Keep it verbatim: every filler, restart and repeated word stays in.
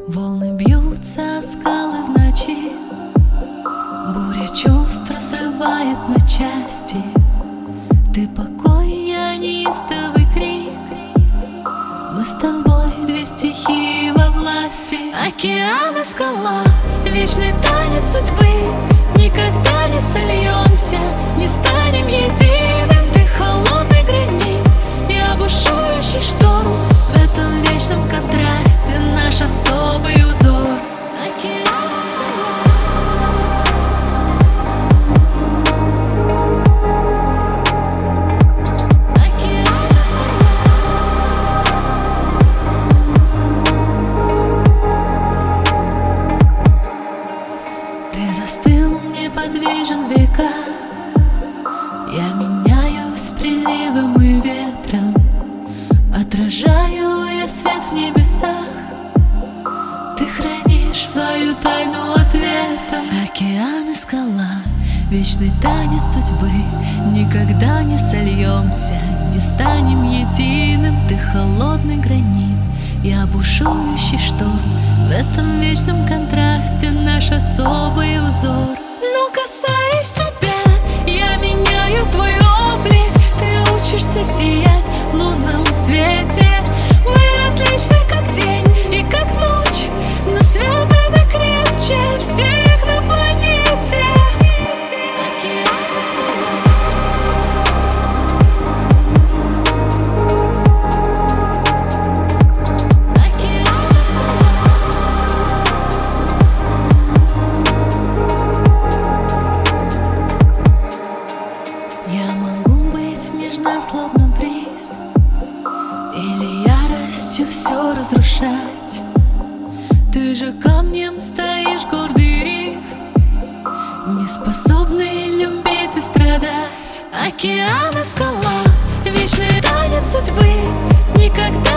Волны бьются о скалы в ночи, буря чувств разрывает на части. Ты покой, я неистовый крик. Мы с тобой две стихии во власти. Океан и скала, вечный танец судьбы. Никогда не сольемся, не станем единым. Ты холодный гранит, я бушующий шторм. В этом вечном контрасте наш особый узор. Океан и скала. Океан и скала. Ты застыл, неподвижен века. Я меняюсь с приливом и ветром. Отражаю я свет в небесах. Ты хранишь свою тайну ответом. Океан и скала, вечный танец судьбы. Никогда не сольемся, не станем единым. Ты холодный гранит, я бушующий шторм. В этом вечном контрасте наш особый узор. Но касаясь тебя, я меняю твой облик. Ты учишься сиять в лунном свете. Мы различны, как день и как ночь, но связаны крепче всех на планете. Океан и скала. Океан и скала. Я могу быть нежна, словно бриз, или яростью все разрушать. Ты же камнем стоишь, гордый риф, не способный любить и страдать. Океан и скала, вечный танец судьбы. Никогда